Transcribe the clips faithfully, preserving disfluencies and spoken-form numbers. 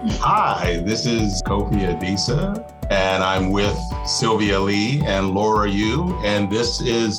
Hi, this is Kofi Adisa, and I'm with Sylvia Lee and Laura Yu, and this is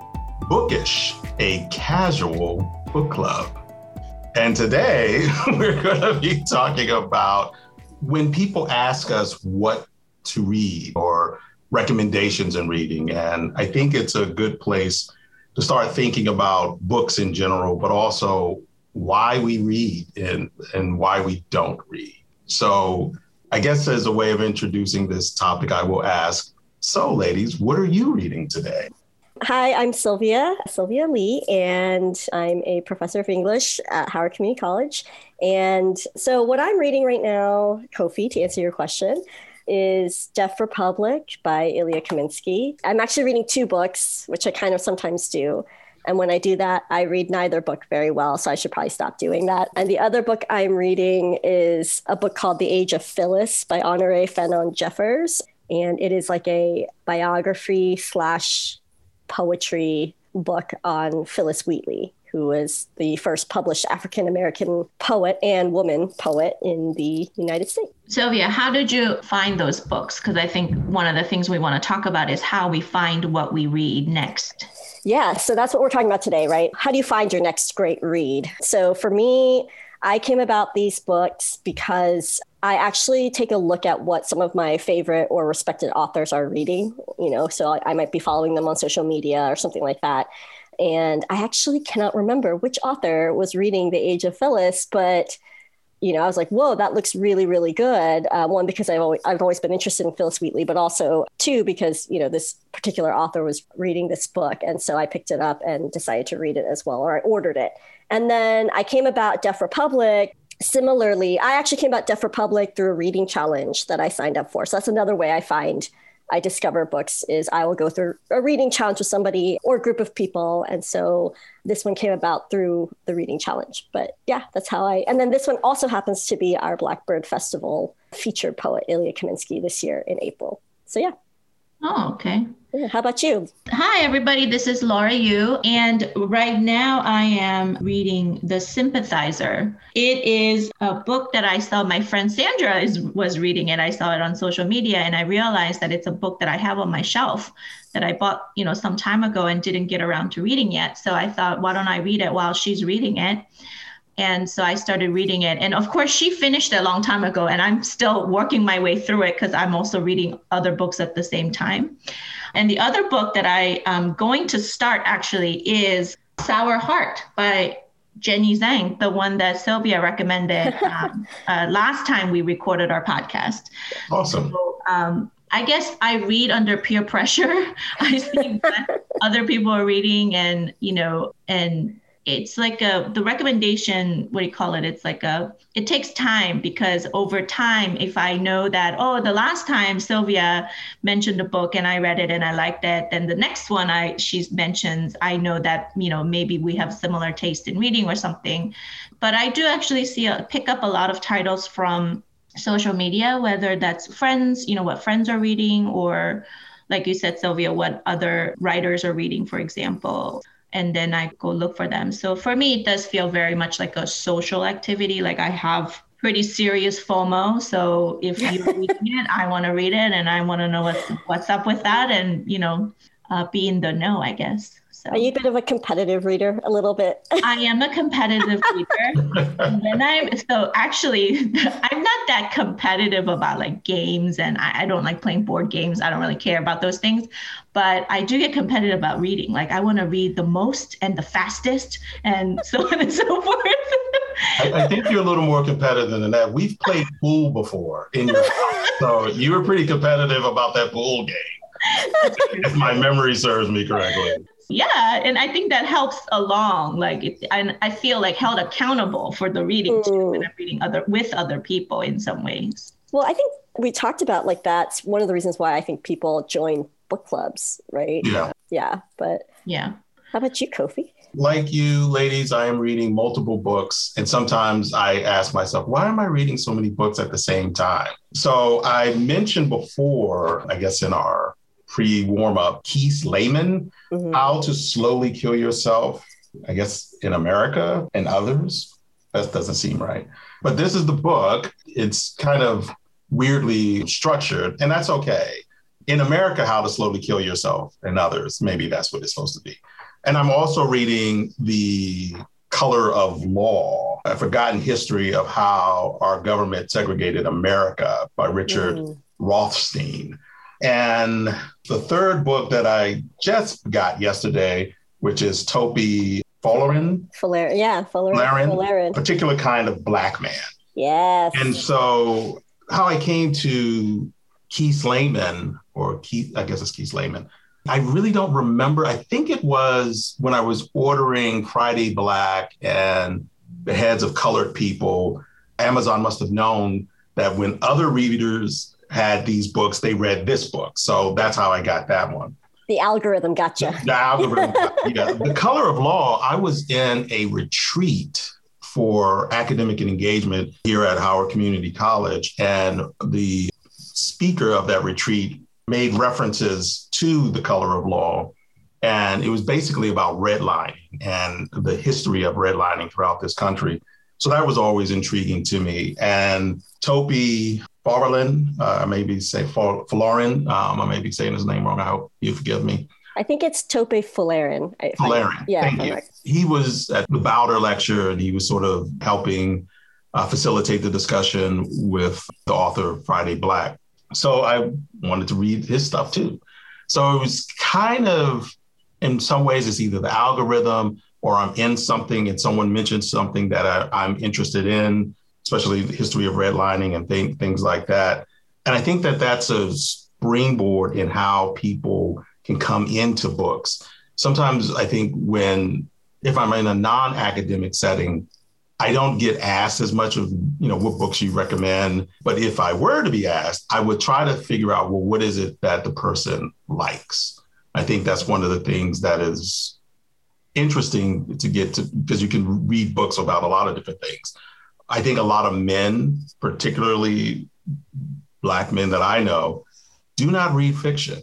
Bookish, a casual book club. And today we're going to be talking about when people ask us what to read or recommendations in reading. And I think it's a good place to start thinking about books in general, but also why we read and, and why we don't read. So I guess as a way of introducing this topic, I will ask, so ladies, what are you reading today? Hi, I'm Sylvia, Sylvia Lee, and I'm a professor of English at Howard Community College. And so what I'm reading right now, Kofi, to answer your question, is Deaf Republic by Ilya Kaminsky. I'm actually reading two books, which I kind of sometimes do. And when I do that, I read neither book very well, so I should probably stop doing that. And the other book I'm reading is a book called The Age of Phyllis by Honoré Fanon Jeffers. And it is like a biography slash poetry book on Phyllis Wheatley, who was the first published African-American poet and woman poet in the United States. Sylvia, how did you find those books? Because I think one of the things we want to talk about is how we find what we read next. Yeah, so that's what we're talking about today, right? How do you find your next great read? So for me, I came about these books because I actually take a look at what some of my favorite or respected authors are reading, you know, so I might be following them on social media or something like that. And I actually cannot remember which author was reading The Age of Phyllis, but, you know, I was like, whoa, that looks really, really good. Uh, one, because I've always, I've always been interested in Phyllis Wheatley, but also two, because, you know, this particular author was reading this book. And so I picked it up and decided to read it as well, or I ordered it. And then I came about Deaf Republic. Similarly, I actually came about Deaf Republic through a reading challenge that I signed up for. So that's another way I find I discover books is I will go through a reading challenge with somebody or a group of people. And so this one came about through the reading challenge. But yeah, that's how I, and then this one also happens to be our Blackbird Festival featured poet, Ilya Kaminsky, this year in April. So yeah. Oh, okay. Yeah, how about you? Hi, everybody. This is Laura Yu. And right now I am reading The Sympathizer. It is a book that I saw my friend Sandra is, was reading it. I saw it on social media and I realized that it's a book that I have on my shelf that I bought, you know, some time ago and didn't get around to reading yet. So I thought, why don't I read it while she's reading it? And so I started reading it. And of course, she finished it a long time ago. And I'm still working my way through it because I'm also reading other books at the same time. And the other book that I am going to start actually is Sour Heart by Jenny Zhang, the one that Sylvia recommended um, uh, last time we recorded our podcast. Awesome. So, um, I guess I read under peer pressure. I see what other people are reading and, you know, and it's like a, the recommendation, what do you call it? It's like a, it takes time because over time, if I know that, oh, the last time Sylvia mentioned a book and I read it and I liked it, then the next one I she's mentions, I know that, you know, maybe we have similar taste in reading or something. But I do actually see, a, pick up a lot of titles from social media, whether that's friends, you know, what friends are reading, or like you said, Sylvia, what other writers are reading, for example. And then I go look for them. So for me, it does feel very much like a social activity. Like I have pretty serious FOMO. So if you're reading it, I want to read it and I want to know what's, what's up with that and, you know, uh, be in the know, I guess. So. Are you a bit of a competitive reader, a little bit? I am a competitive reader. And then I'm, so actually, I'm not that competitive about like games and I, I don't like playing board games. I don't really care about those things. But I do get competitive about reading. Like I want to read the most and the fastest and so on and so forth. I, I think you're a little more competitive than that. We've played pool before in your house. So you were pretty competitive about that pool game, if my memory serves me correctly. Yeah, and I think that helps along. Like, it, and I feel like held accountable for the reading too, when I'm reading other with other people in some ways. Well, I think we talked about like that's one of the reasons why I think people join book clubs, right? Yeah. Yeah, but yeah. How about you, Kofi? Like you, ladies, I am reading multiple books, and sometimes I ask myself, why am I reading so many books at the same time? So I mentioned before, I guess in our pre-warm-up, Keith Lehman, mm-hmm. How to Slowly Kill Yourself, I guess in America and others. That doesn't seem right. But this is the book. It's kind of weirdly structured, and that's okay. In America, How to Slowly Kill Yourself and Others. Maybe that's what it's supposed to be. And I'm also reading The Color of Law, A Forgotten History of How Our Government Segregated America by Richard mm. Rothstein. And the third book that I just got yesterday, which is Topi Follarin. Follarin, yeah, Follarin. Follarin, Follarin. Particular Kind of Black Man. Yes. And so how I came to Keith Layman, or Keith, I guess it's Keith Layman, I really don't remember. I think it was when I was ordering Friday Black and The Heads of Colored People. Amazon must have known that when other readers had these books, they read this book. So that's how I got that one. The algorithm got you. The algorithm, yeah. The Color of Law, I was in a retreat for academic engagement here at Howard Community College. And the speaker of that retreat made references to The Color of Law. And it was basically about redlining and the history of redlining throughout this country. So that was always intriguing to me. And Topi Follarin, uh, I may be saying Follarin, um, I may be saying his name wrong. I hope you forgive me. I think it's Topi Follarin. Follarin, yeah, thank you. Right. He was at the Bowder lecture, and he was sort of helping uh, facilitate the discussion with the author of Friday Black. So I wanted to read his stuff too. So it was kind of, in some ways, it's either the algorithm or I'm in something and someone mentioned something that I, I'm interested in, especially the history of redlining and th- things like that. And I think that that's a springboard in how people can come into books. Sometimes I think when, if I'm in a non-academic setting, I don't get asked as much of, you know, what books you recommend. But if I were to be asked, I would try to figure out, well, what is it that the person likes? I think that's one of the things that is interesting to get to, because you can read books about a lot of different things. I think a lot of men, particularly Black men that I know, do not read fiction,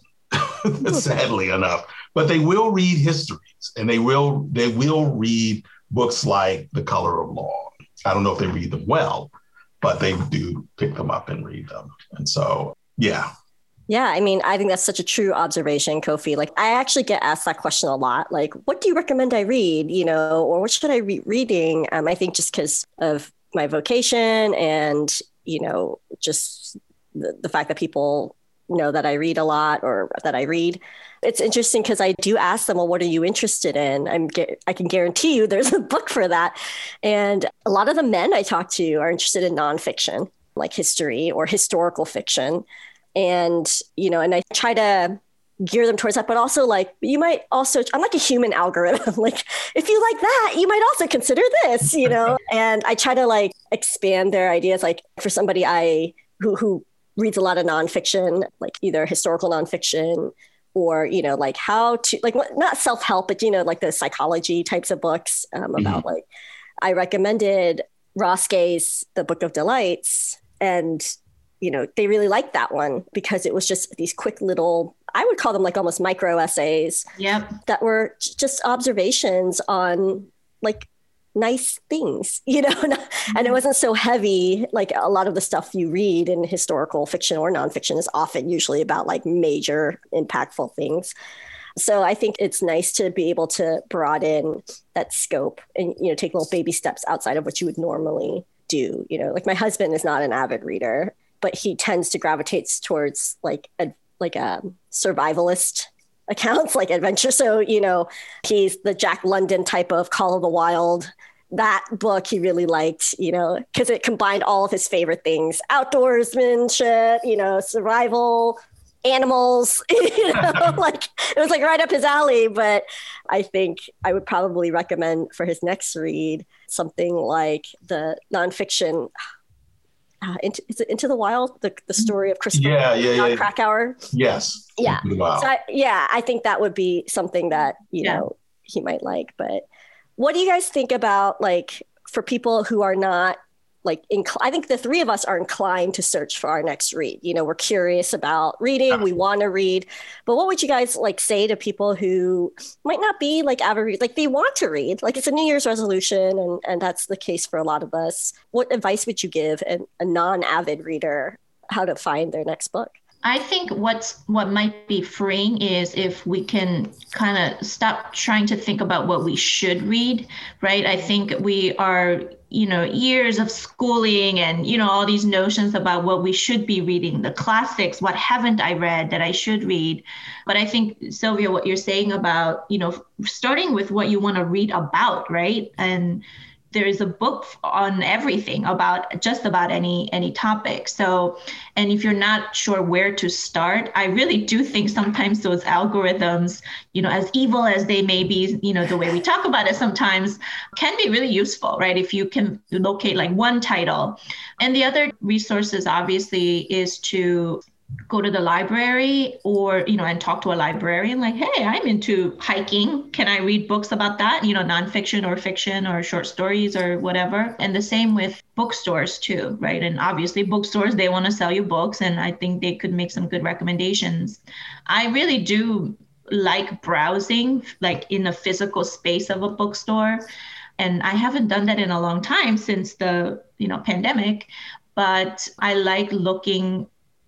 sadly enough, but they will read histories and they will they will read books like The Color of Law. I don't know if they read them well, but they do pick them up and read them. And so, yeah. Yeah, I mean, I think that's such a true observation, Kofi. Like, I actually get asked that question a lot. Like, what do you recommend I read? You know, or what should I be reading? Um, I think just because of my vocation and, you know, just the, the fact that people know that I read a lot or that I read. It's interesting because I do ask them, well, what are you interested in? I'm I can guarantee you there's a book for that. And a lot of the men I talk to are interested in nonfiction, like history or historical fiction. And, you know, and I try to gear them towards that, but also like, you might also, I'm like a human algorithm. Like, if you like that, you might also consider this, you know, and I try to like expand their ideas. Like for somebody I, who, who reads a lot of nonfiction, like either historical nonfiction or, you know, like how to, like not self-help, but, you know, like the psychology types of books um, about mm-hmm. like, I recommended Ross Gay's The Book of Delights, and you know, they really liked that one because it was just these quick little, I would call them like almost micro essays yep. that were just observations on like nice things, you know, mm-hmm. and it wasn't so heavy. Like a lot of the stuff you read in historical fiction or nonfiction is often usually about like major impactful things. So I think it's nice to be able to broaden that scope and, you know, take little baby steps outside of what you would normally do. You know, like my husband is not an avid reader, but he tends to gravitate towards like a like a survivalist accounts, like adventure. So, you know, he's the Jack London type of Call of the Wild. That book he really liked, you know, because it combined all of his favorite things: outdoorsmanship, you know, survival, animals, you know, like it was like right up his alley. But I think I would probably recommend for his next read something like the nonfiction. Uh, into, is it Into the Wild, the, the story of Christopher yeah, yeah, John yeah. Krakauer? Yes. Yeah. So I, yeah, I think that would be something that, you yeah. know, he might like. But what do you guys think about, like, for people who are not like, inc- I think the three of us are inclined to search for our next read. You know, we're curious about reading, we want to read. But what would you guys like say to people who might not be like avid read, like they want to read, like it's a New Year's resolution, and, and that's the case for a lot of us. What advice would you give a, a non-avid reader how to find their next book? I think what's what might be freeing is if we can kind of stop trying to think about what we should read, right? I think we are, you know, years of schooling and, you know, all these notions about what we should be reading, the classics, what haven't I read that I should read. But I think, Sylvia, what you're saying about, you know, starting with what you want to read about, right? And there is a book on everything about just about any any topic. So, and if you're not sure where to start, I really do think sometimes those algorithms, you know, as evil as they may be, you know, the way we talk about it sometimes can be really useful, right? If you can locate like one title. And the other resources obviously is to go to the library or, you know, and talk to a librarian like, hey, I'm into hiking. Can I read books about that? You know, nonfiction or fiction or short stories or whatever. And the same with bookstores too, right? And obviously bookstores, they want to sell you books. And I think they could make some good recommendations. I really do like browsing like in the physical space of a bookstore. And I haven't done that in a long time since the, you know, pandemic, but I like looking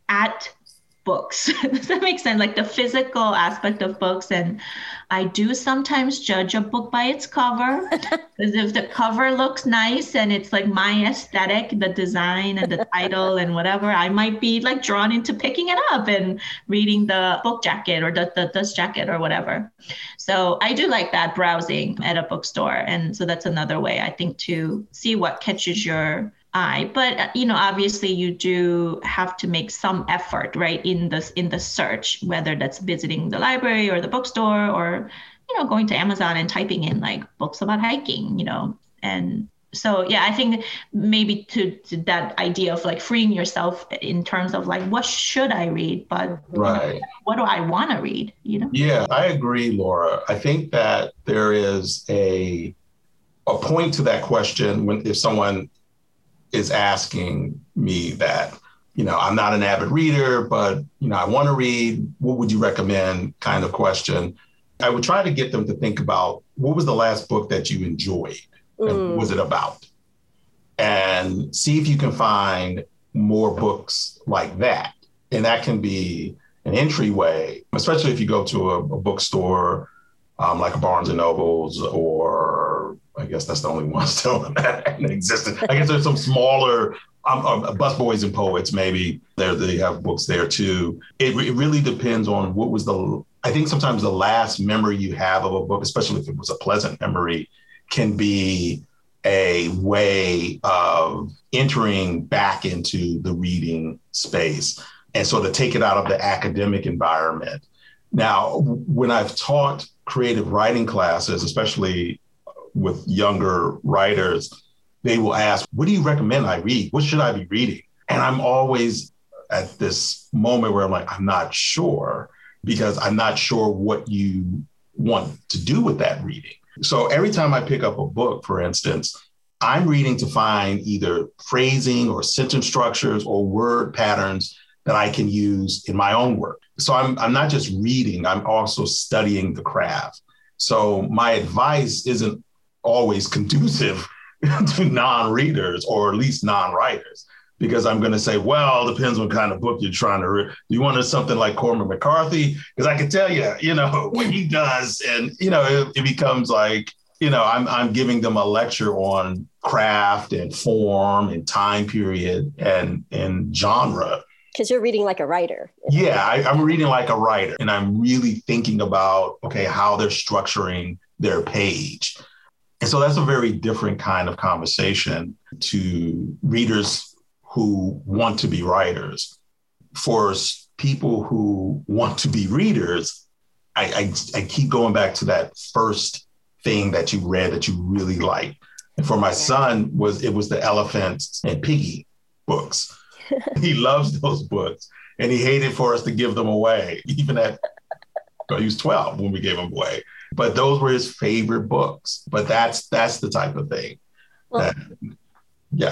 at books. Does that make sense? Like the physical aspect of books. And I do sometimes judge a book by its cover, because if the cover looks nice and it's like my aesthetic, the design and the title and whatever, I might be like drawn into picking it up and reading the book jacket or the, the dust jacket or whatever. So I do like that, browsing at a bookstore. And so that's another way, I think, to see what catches your eye. But, you know, obviously you do have to make some effort, right, in this in the search, whether that's visiting the library or the bookstore or, you know, going to Amazon and typing in like books about hiking, you know. And so, yeah, I think maybe to, to that idea of like freeing yourself in terms of like, what should I read? But right. What do I want to read, you know? Yeah, I agree, Laura. I think that there is a a point to that question when if someone is asking me that, you know, I'm not an avid reader, but, you know, I want to read, what would you recommend kind of question. I would try to get them to think about what was the last book that you enjoyed? Mm. And what was it about? And see if you can find more books like that. And that can be an entryway, especially if you go to a, a bookstore um, like a Barnes and Nobles, or I guess that's the only one still in existence. I guess there's some smaller um, um, Busboys and Poets, maybe there they have books there too. It, it really depends on what was the, I think sometimes the last memory you have of a book, especially if it was a pleasant memory, can be a way of entering back into the reading space and sort of take it out of the academic environment. Now, when I've taught creative writing classes, especially with younger writers, they will ask, what do you recommend I read? What should I be reading? And I'm always at this moment where I'm like, I'm not sure, because I'm not sure what you want to do with that reading. So every time I pick up a book, for instance, I'm reading to find either phrasing or sentence structures or word patterns that I can use in my own work. So I'm, I'm not just reading, I'm also studying the craft. So my advice isn't always conducive to non-readers, or at least non-writers, because I'm going to say, well, it depends what kind of book you're trying to read. Do you want something like Cormac McCarthy? Because I can tell you, you know, what he does, and, you know, it, it becomes like, you know, I'm, I'm giving them a lecture on craft and form and time period and, and genre. Because you're reading like a writer. Yeah, I, I'm reading like a writer, and I'm really thinking about, okay, how they're structuring their page. And so that's a very different kind of conversation to readers who want to be writers. For people who want to be readers, I, I, I keep going back to that first thing that you read that you really liked. And for my son, was it was the Elephant and Piggy books. He loves those books, and he hated for us to give them away, even at, well, he was twelve when we gave them away. But those were his favorite books. But that's that's the type of thing. Well, that, yeah.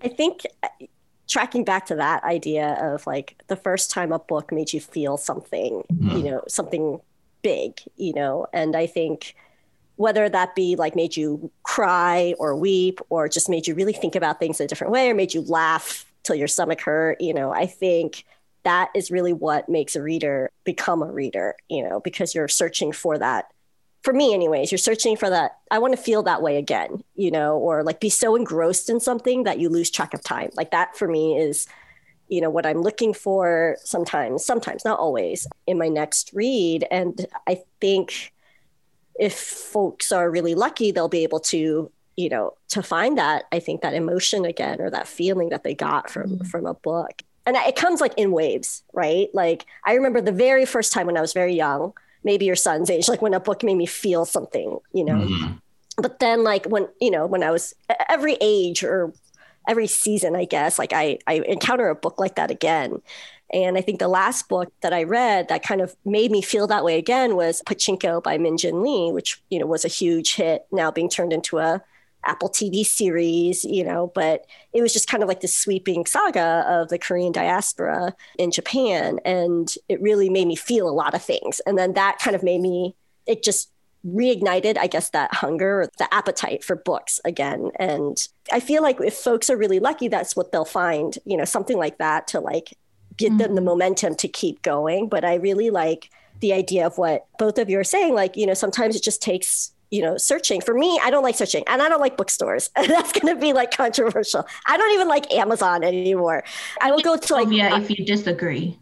I think tracking back to that idea of like the first time a book made you feel something, mm-hmm. you know, something big, you know, and I think whether that be like made you cry or weep or just made you really think about things in a different way or made you laugh till your stomach hurt, you know, I think that is really what makes a reader become a reader, you know, because you're searching for that. For me anyways, you're searching for that. I want to feel that way again, you know, or like be so engrossed in something that you lose track of time. Like that for me is, you know, what I'm looking for sometimes, sometimes, not always, in my next read. And I think if folks are really lucky, they'll be able to, you know, to find that, I think that emotion again, or that feeling that they got from, mm-hmm. from a book. And it comes like in waves, right? Like I remember the very first time when I was very young, maybe your son's age, like when a book made me feel something, you know, mm-hmm. but then like when, you know, when I was every age or every season, I guess, like I, I encounter a book like that again. And I think the last book that I read that kind of made me feel that way again was Pachinko by Min Jin Lee, which, you know, was a huge hit, now being turned into a Apple T V series, you know, but it was just kind of like this sweeping saga of the Korean diaspora in Japan. And it really made me feel a lot of things. And then that kind of made me, it just reignited, I guess, that hunger, or the appetite for books again. And I feel like if folks are really lucky, that's what they'll find, you know, something like that to like get mm-hmm. them the momentum to keep going. But I really like the idea of what both of you are saying, like, you know, sometimes it just takes, you know, searching. For me, I don't like searching and I don't like bookstores. That's going to be like controversial. I don't even like Amazon anymore. I will go to like, yeah, if you disagree.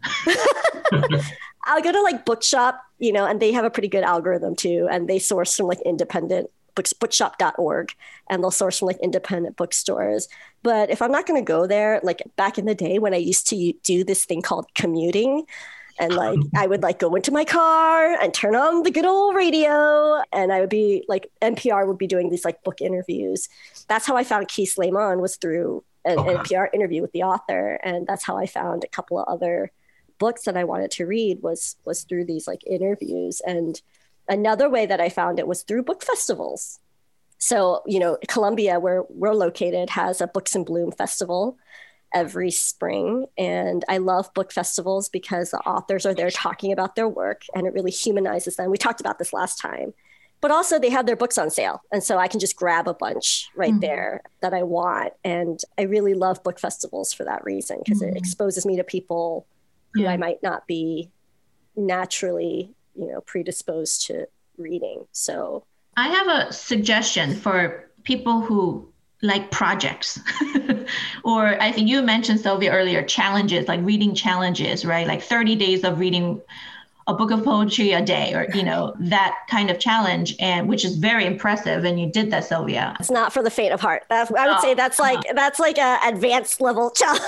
I'll go to like Bookshop, you know, and they have a pretty good algorithm too. And they source from like independent books, bookshop dot org, and they'll source from like independent bookstores. But if I'm not going to go there, like back in the day when I used to do this thing called commuting, and like, I would like go into my car and turn on the good old radio. And I would be like, N P R would be doing these like book interviews. That's how I found Keith Slayman, was through an okay. N P R interview with the author. And that's how I found a couple of other books that I wanted to read was, was through these like interviews. And another way that I found it was through book festivals. So, you know, Columbia, where we're located, has a Books in Bloom festival every spring. And I love book festivals because the authors are there talking about their work and it really humanizes them. We talked about this last time, but also they have their books on sale. And so I can just grab a bunch right mm-hmm. there that I want. And I really love book festivals for that reason, because mm-hmm. it exposes me to people who yeah. I might not be naturally, you know, predisposed to reading. So I have a suggestion for people who like projects, or I think you mentioned, Sylvia, earlier, challenges, like reading challenges, right? Like thirty days of reading a book of poetry a day, or, you know, that kind of challenge, and which is very impressive. And you did that, Sylvia. It's not for the faint of heart. That's, I would oh, say that's like, uh-huh. that's like a advanced level challenge.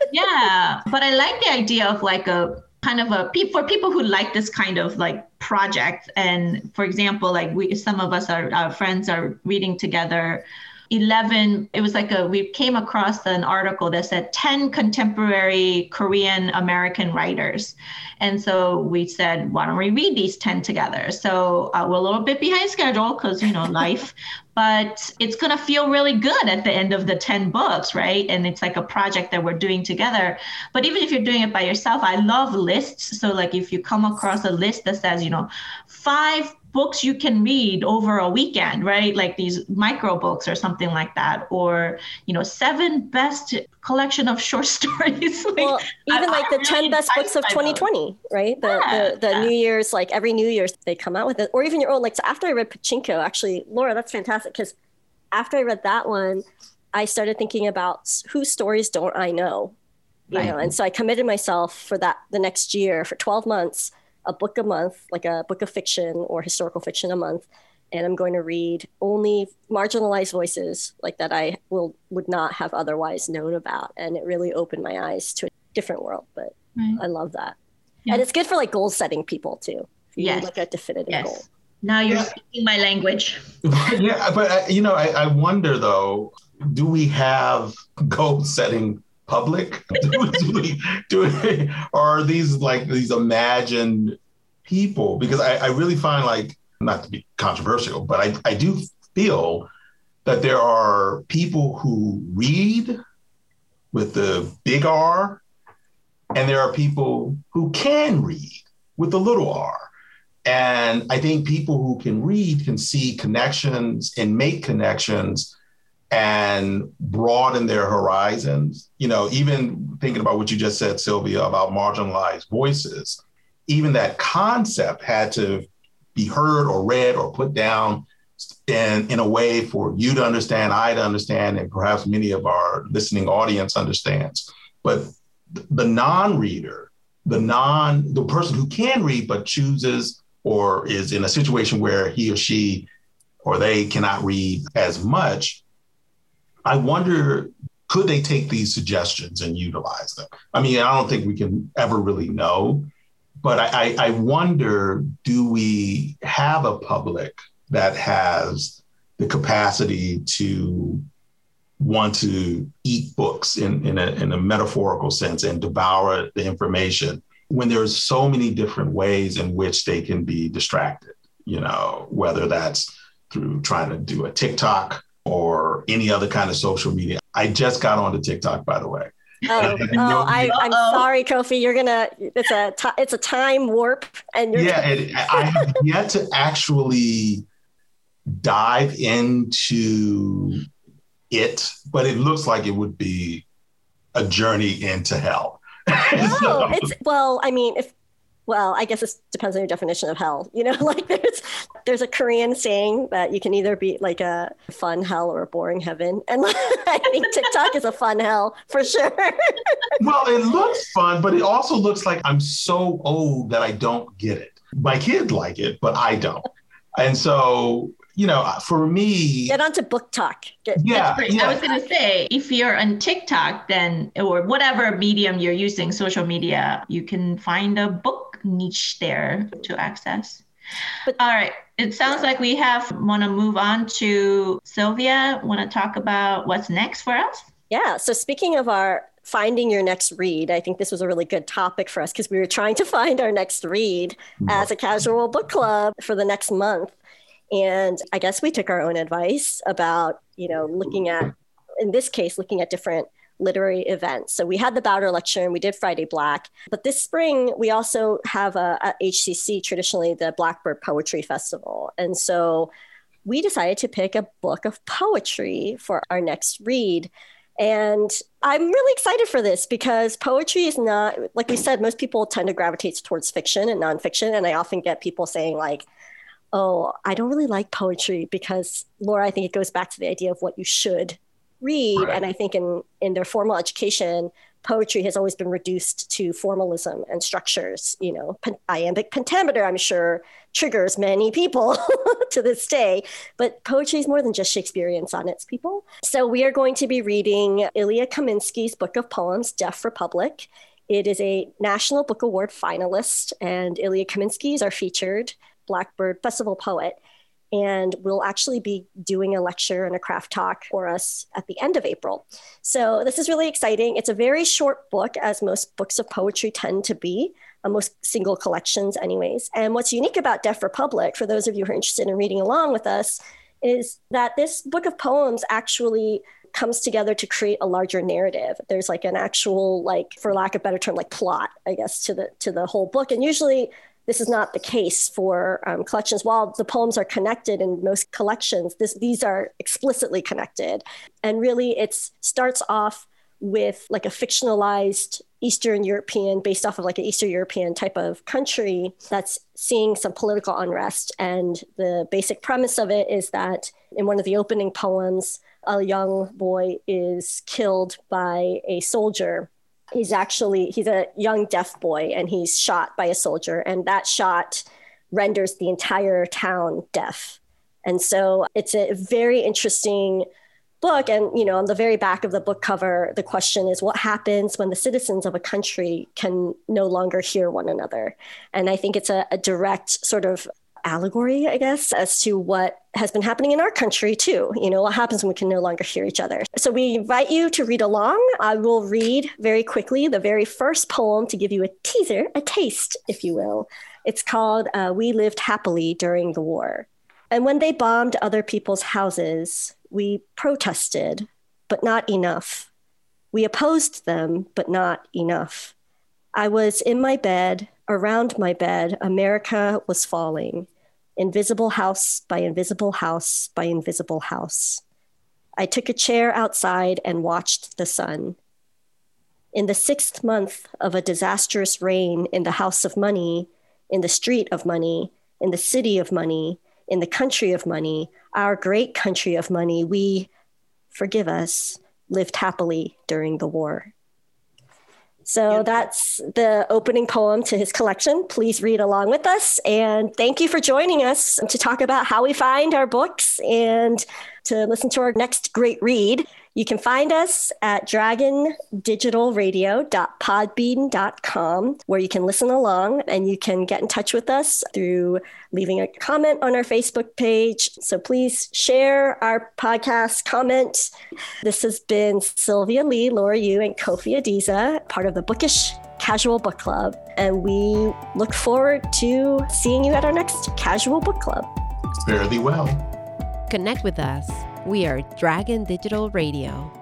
Yeah. But I like the idea of like a kind of a, for people who like this kind of like project. And for example, like we, some of us are, our friends are reading together eleven, it was like a, we came across an article that said ten contemporary Korean American writers. And so we said, why don't we read these ten together? So uh, we're a little bit behind schedule because, you know, life, but it's going to feel really good at the end of the ten books, right? And it's like a project that we're doing together. But even if you're doing it by yourself, I love lists. So like if you come across a list that says, you know, five books you can read over a weekend, right? Like these micro books or something like that, or, you know, seven best collection of short stories. like, well, even I, like the really ten best books of twenty twenty, those. Right? The yeah, the, the yeah. New Year's, like every New Year's they come out with it, or even your own. Like, so after I read Pachinko, actually, Laura, that's fantastic, because after I read that one, I started thinking about whose stories don't I know, you right. know, and so I committed myself for that the next year for twelve months. A book a month, like a book of fiction or historical fiction a month. And I'm going to read only marginalized voices like that I will would not have otherwise known about. And it really opened my eyes to a different world. But right. I love that. Yeah. And it's good for like goal setting people too. If you yes. look at definitive yes. goal. Now you're yeah. speaking my language. yeah, but I, you know, I, I wonder though, do we have goal setting public? do, do we, do we, or are these like these imagined people? Because I, I really find, like, not to be controversial, but I, I do feel that there are people who read with the big R, and there are people who can read with the little r. And I think people who can read can see connections and make connections and broaden their horizons. You know, even thinking about what you just said, Sylvia, about marginalized voices, even that concept had to be heard or read or put down in, in a way for you to understand, I to understand, and perhaps many of our listening audience understands. But the non-reader, the non, the person who can read but chooses or is in a situation where he or she or they cannot read as much, I wonder, could they take these suggestions and utilize them? I mean, I don't think we can ever really know, but I, I, I wonder, do we have a public that has the capacity to want to eat books in, in, a, in a metaphorical sense and devour the information when there's so many different ways in which they can be distracted, you know, whether that's through trying to do a TikTok or any other kind of social media. I just got onto TikTok, by the way. Oh, oh I, I'm sorry, Kofi. You're gonna. It's a t- it's a time warp, and you're yeah. Gonna- it, I have yet to actually dive into it, but it looks like it would be a journey into hell. No, so, it's well. I mean, if well, I guess it depends on your definition of hell. You know, like there's there's a Korean saying that you can either be like a fun hell or a boring heaven, and like, I think TikTok is a fun hell for sure. Well, it looks fun, but it also looks like I'm so old that I don't get it. My kids like it, but I don't, and so. You know, for me, get onto Book Talk. Get, yeah, yeah. I was going to say, if you're on TikTok, then or whatever medium you're using, social media, you can find a book niche there to access. But, all right, it sounds like we have want to move on to Sylvia. Want to talk about what's next for us? Yeah. So speaking of our finding your next read, I think this was a really good topic for us because we were trying to find our next read mm-hmm. as a casual book club for the next month. And I guess we took our own advice about, you know, looking at, in this case, looking at different literary events. So we had the Bowder Lecture and we did Friday Black. But this spring, we also have a, a H C C, traditionally the Blackbird Poetry Festival. And so we decided to pick a book of poetry for our next read. And I'm really excited for this because poetry is not, like we said, most people tend to gravitate towards fiction and nonfiction. And I often get people saying like, oh, I don't really like poetry because, Laura, I think it goes back to the idea of what you should read. Right. And I think in, in their formal education, poetry has always been reduced to formalism and structures. You know, pen- iambic pentameter, I'm sure, triggers many people to this day. But poetry is more than just Shakespearean sonnets, people. So we are going to be reading Ilya Kaminsky's book of poems, Deaf Republic. It is a National Book Award finalist, and Ilya Kaminsky is our featured Blackbird Festival poet. And we'll actually be doing a lecture and a craft talk for us at the end of April. So this is really exciting. It's a very short book, as most books of poetry tend to be, uh, most single collections anyways. And what's unique about Deaf Republic, for those of you who are interested in reading along with us, is that this book of poems actually comes together to create a larger narrative. There's like an actual, like, for lack of a better term, like plot, I guess, to the to the whole book. And usually this is not the case for um, collections. While the poems are connected in most collections, this, these are explicitly connected. And really it starts off with like a fictionalized Eastern European, based off of like an Eastern European type of country that's seeing some political unrest. And the basic premise of it is that in one of the opening poems, a young boy is killed by a soldier. He's actually, he's a young deaf boy and he's shot by a soldier, and that shot renders the entire town deaf. And so it's a very interesting book. And, you know, on the very back of the book cover, the question is what happens when the citizens of a country can no longer hear one another? And I think it's a, a direct sort of allegory, I guess, as to what has been happening in our country too. You know, what happens when we can no longer hear each other. So we invite you to read along. I will read very quickly the very first poem to give you a teaser, a taste, if you will. It's called uh, We Lived Happily During the War. And when they bombed other people's houses, we protested, but not enough. We opposed them, but not enough. I was in my bed, around my bed, America was falling. Invisible house by invisible house by invisible house. I took a chair outside and watched the sun. In the sixth month of a disastrous reign in the house of money, in the street of money, in the city of money, in the country of money, our great country of money, we, forgive us, lived happily during the war. So that's the opening poem to his collection. Please read along with us. And thank you for joining us to talk about how we find our books and to listen to our next great read. You can find us at dragon digital radio dot podbean dot com, where you can listen along and you can get in touch with us through leaving a comment on our Facebook page. So please share our podcast, comment. This has been Sylvia Lee, Laura Yu, and Kofi Adiza, part of the Bookish Casual Book Club. And we look forward to seeing you at our next Casual Book Club. Fare thee well. Connect with us. We are Dragon Digital Radio.